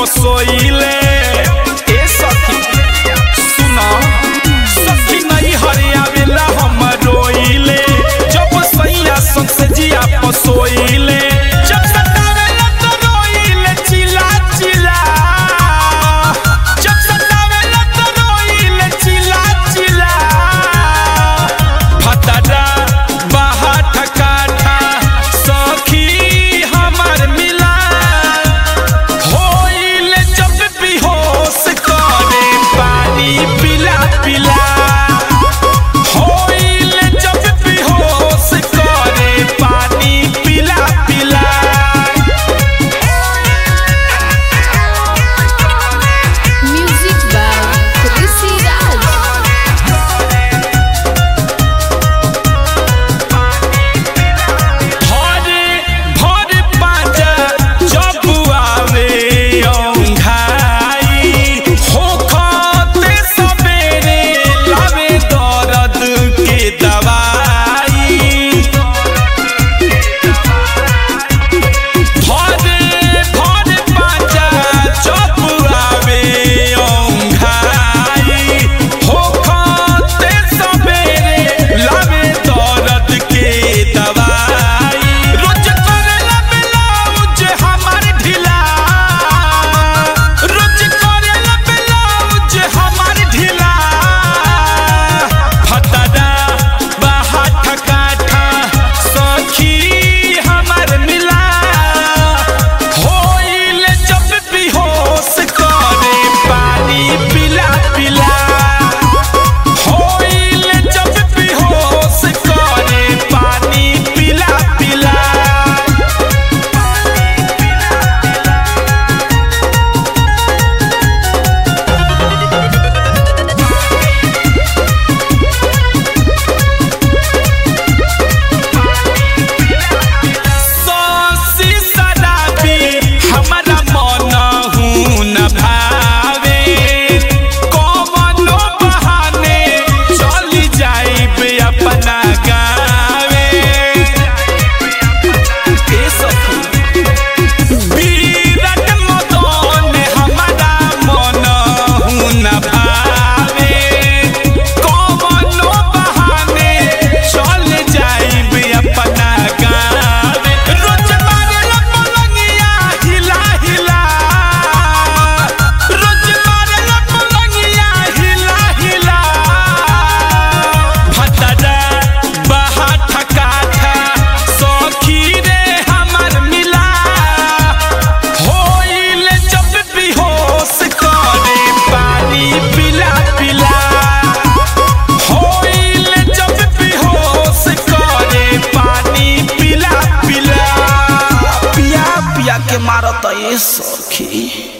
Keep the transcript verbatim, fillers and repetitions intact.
पसोइले ए सखी सुना सखी नहीं हरियावेला हम रोइले जब सैया संग से जिया पसोइले जब सतावेला तो रोइले चिल्ला चिल्ला जब सतावेला तो रोइले चिल्ला चिल्ला फतरा बाहा ठकाठा सखी हमार मिला होइले जब बेहोश करे पानी पिला पिला होइले जब बेहोश करे पानी पिला पिला Music by Chrissy Raj. भरे भरे पाजा जब आवे औंघाई होखते सबेरे लावे दर्द के दवाई भरे भरे पाजा जब आवे औंघाई होखते सबेरे लावे दर्द के दवाई रोज करेला ब्लाउज हमार ढीला रोज करेला ब्लाउज हमार ढीला फतरा बाहा ठकाठा सखी हमार मिला होइले जब बेहोश करे पानी पिला पिला होइले जब बेहोश करे पानी पिला पिला सौसी शराबी हमारा मन हूँ न भावे कौनो बहाने चली जाइबे अपना गावे ए सखी विराट मदन हमारा मन हूँ न भावे कौनो बहाने चल जाइबे अपना गावे रोज मारेला पलंगिया हिला हिला रोज मारेला पलंगिया हिला हिला फतरा बाहा ठकाठा सखी रे हमार मिला होइले जब बेहोश करे पानी पिला पिला होइले जब बेहोश करे पानी पिला पिला पिया पिया के मारत ए सखी।